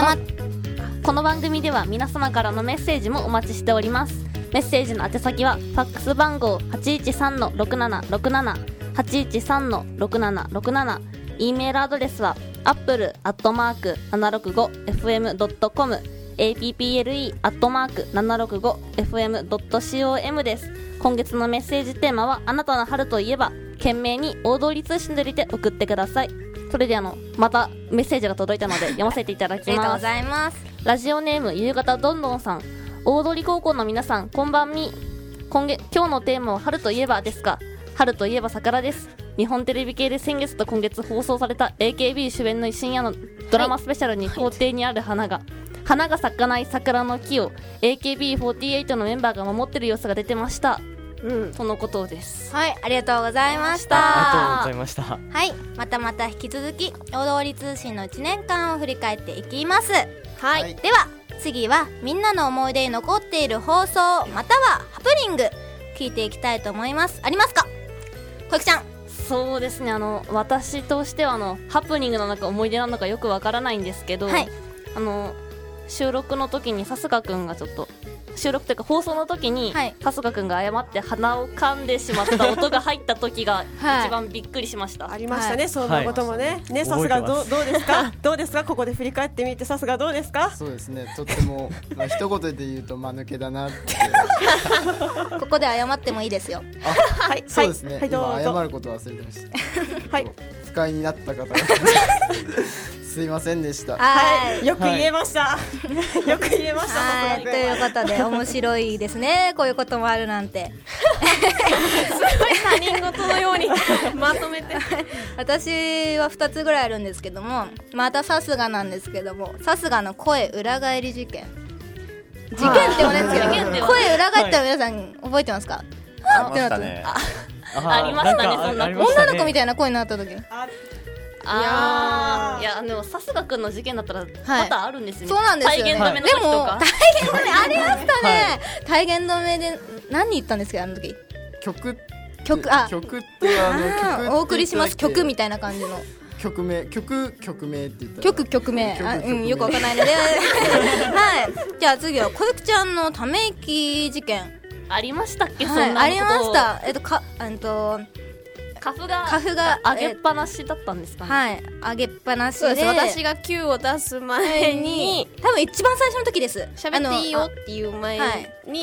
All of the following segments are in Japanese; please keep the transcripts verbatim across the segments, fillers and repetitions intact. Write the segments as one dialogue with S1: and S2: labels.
S1: まこの番組では皆様からのメッセージもお待ちしております。メッセージの宛先はファックス番号 はちいちさんのろくななろくなな はちいちさんのろくななろくなな、 E メールアドレスは アップル アットマーク ななろくごエフエム ドットコム アップル アットマーク ななろくごエフエム ドットコム です。今月のメッセージテーマはあなたの春といえば、懸命に大通り通信で入れて送ってください。それであのまたメッセージが届いたので読ませていただきます。
S2: ありがとうございます。
S1: ラジオネーム夕方どんどんさん、大通高校の皆さんこんばんみ。今月今日のテーマは春といえばですが、春といえば桜です。日本テレビ系で先月と今月放送された エーケービー 主演の深夜のドラマスペシャルに校庭にある花が、はい、花が咲かない桜の木を エーケービーフォーティーエイト のメンバーが守ってる様子が出てました、うん、そのことです。
S2: はい、ありがとうございました。
S3: ありがとうございました。
S2: はい、またまた引き続き大通り通信のいちねんかんを振り返っていきます。はい、はい、では次はみんなの思い出に残っている放送またはハプニング聞いていきたいと思います。ありますか、小雪ちゃん。
S1: そうですね、あの私としてはあのハプニングの中思い出なのかよくわからないんですけど、はい、あの収録の時に春日くんがちょっと収録というか放送の時に、はい、春日くんが誤って鼻を噛んでしまった音が入った時が一番びっくりしました、
S4: はい、ありましたね、はい、そんなこともね、はい、ね、さすが ど, どうですかどうですかここで振り返ってみて、さすがどうですか。
S5: そうですね、とっても、まあ、一言で言うと間抜けだなって
S2: ここで謝ってもいいですよ。
S5: あ、はい、そうですね、はい、今謝ること忘れてましたはい、不快になった方がすいませんでした。
S4: はい、よく言えました、はい、よく言えました。
S2: はい、ということで面白いですねこういうこともあるなんて
S4: すごい他人事のようにまとめて
S2: 私はふたつぐらいあるんですけども、またさすがなんですけども、さすがの声裏返り事件事件ってもねですけど、声裏返ったら皆さん覚えてますか。
S6: ありましたね。
S1: ありましたね、そんな
S2: 女の子みたいな声になった時。
S1: あー、いやでもさすがくんの事件だったらまだあるんですよね、
S2: はい、そうなんですよね。
S1: 体言止めの時とか、でも
S2: 体言止めありましたね、はい、体言止めで何言ったんですかあの時。
S5: 曲
S2: 曲、あ
S5: 曲ってあの曲って
S2: お送りします曲みたいな感じの
S5: 曲名曲曲名って言ったら
S2: 曲曲名曲曲名、あ、うん、よくわかんないのではい、じゃあ次は小雪ちゃんのため息事件
S1: ありましたっけ、
S2: はい、
S1: そんなこと。
S2: ありました。えっとかえっと
S1: カフが
S2: カフが
S1: 上げっぱなしだったんですかね。
S2: はい、上げっぱなしで、
S4: で私がキューを出す前に
S2: 多分一番最初の時です。
S4: 喋っていいよっていう前に、はい、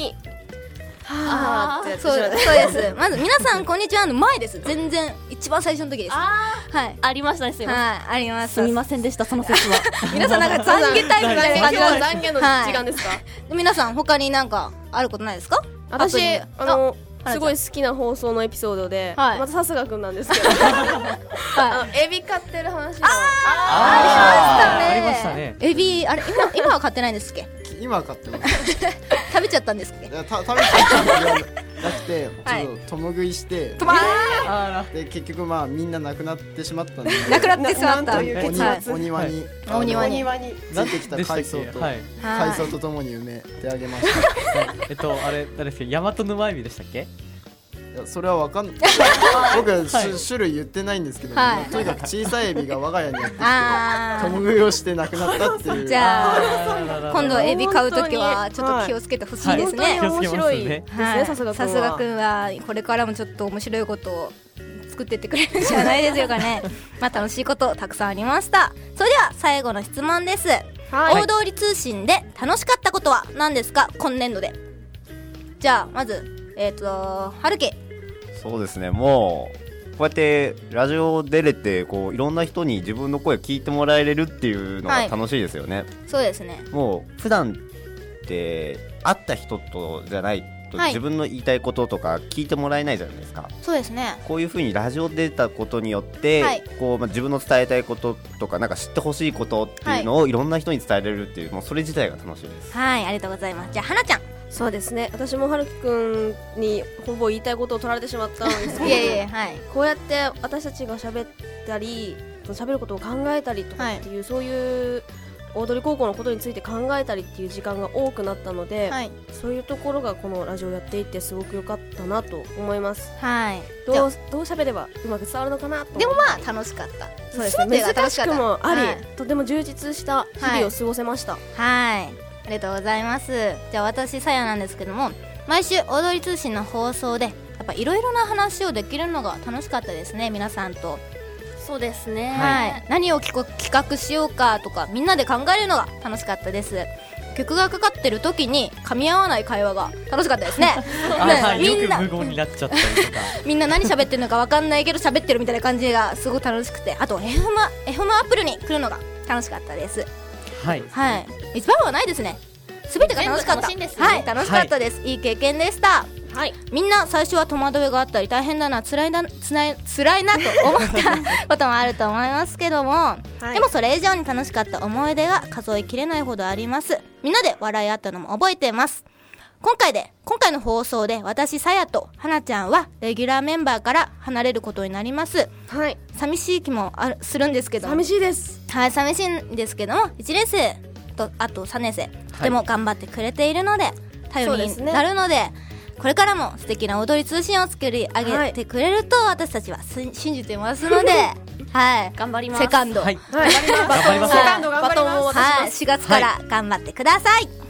S2: はあ、そうそうですまず皆さんこんにちはの前です。全然一番最初の時です。
S1: あー、はい、ありましたね、すみません、はい、
S2: あります。
S1: すみませんでした、その説は
S2: 皆さんなんか懺悔タイプみたいな感じなんです。
S4: 懺悔の時間ですか、はい、
S2: 皆さん他になんかあることないですか。
S4: 私あのすごい好きな放送のエピソードで、はい、またさすがくんなんですけど、はい、あのエビ飼ってる話が
S2: あ, あ,
S3: ありましたね。
S2: エビあれ 今, 今は飼ってないんですっけ。
S5: 今は飼ってます
S2: 食べちゃったんですっけ。
S5: いやた食べちゃったんじゃなくてちょっと共食いして、はい、で結局まあみんな亡くなってしまったんで
S2: 亡くなってしまった
S5: お庭に
S2: お庭に
S5: ついてきた海藻と海藻とともに埋めてあげました
S3: えっとあれ誰ですか、大和沼エビでしたっけ。
S5: いやそれは分かんない僕は、はい、種類言ってないんですけど、はい、とにかく小さいエビが我が家にやってきて共食いをして亡くなったっていう。
S2: じゃあ今度エビ買うときはちょっと気をつけてほしいですね。
S4: 本当に面白いですね、さすがくんは。
S2: さすがくんはこれからもちょっと面白いことを作ってってくれるんじゃないでしょうかねまあ楽しいことたくさんありました。それでは最後の質問です、はい、大通り通信で楽しかったことは何ですか今年度で。じゃあまずえっ、ー、と春樹。
S6: そうですね、もうこうやってラジオ出れてこういろんな人に自分の声聞いてもらえれるっていうのが楽しいですよね、はい、
S2: そうですね。
S6: もう普段って会った人とじゃないと、はい、自分の言いたいこととか聞いてもらえないじゃないですか。
S2: そうですね。
S6: こういう風にラジオ出たことによって、はい、こうまあ、自分の伝えたいこととかなんか知ってほしいことっていうのをいろんな人に伝えられるっていう、もうそれ自体が楽しいです。
S2: はい、ありがとうござった。じゃあ花ちゃん。
S4: そうですね、私も春樹くんにほぼ言いたいことを取られてしまったんですけどいやいや、はい、こうやって私たちが喋ったり喋ることを考えたりとかっていう、はい、そういう大通高校のことについて考えたりっていう時間が多くなったので、はい、そういうところがこのラジオやっていってすごく良かったなと思います。
S2: はい。
S4: どうどう喋ればうまく伝わるのかなと。
S2: でもまあ楽しかった。
S4: そうですね。難しくもあり、はい、とても充実した日々を過ごせました。はい。
S2: はい、ありがとうございます。じゃあ私さやなんですけども、毎週大通通信の放送でやっぱいろいろな話をできるのが楽しかったですね、皆さんと。
S1: そうですね、
S2: はい、何を企画しようかとかみんなで考えるのが楽しかったです。曲がかかってる時に噛み合わない会話が楽しかったですね。
S3: ね、みんなよく無言になっちゃったりとか
S2: みんな何喋ってるのか分かんないけど喋ってるみたいな感じがすごく楽しくて、あと エフエム エフエム アップルに来るのが楽しかったです。
S3: はい、
S2: はい、一番はないですね。すべてが楽しかった。楽しいんですね。はい、楽しかったです、はい、いい経験でした。はい、みんな最初は戸惑いがあったり大変だな、辛いな、辛い、辛いなと思ったこともあると思いますけども、はい、でもそれ以上に楽しかった思い出が数えきれないほどあります。みんなで笑い合ったのも覚えています。今回で今回の放送で私さやとはなちゃんはレギュラーメンバーから離れることになります。
S4: はい、
S2: 寂しい気もあるするんですけど、
S4: 寂しいです。
S2: はい、寂しいんですけども、いちねん生とあとさんねん生、とても頑張ってくれているので頼りになるので、これからも素敵な踊り通信を作り上げてくれると私たちは信じてますので、はい、
S1: 頑張ります。
S2: セカンド、
S3: はい、頑張ります。
S4: セカンド頑張ります。
S2: はい、しがつから頑張ってください。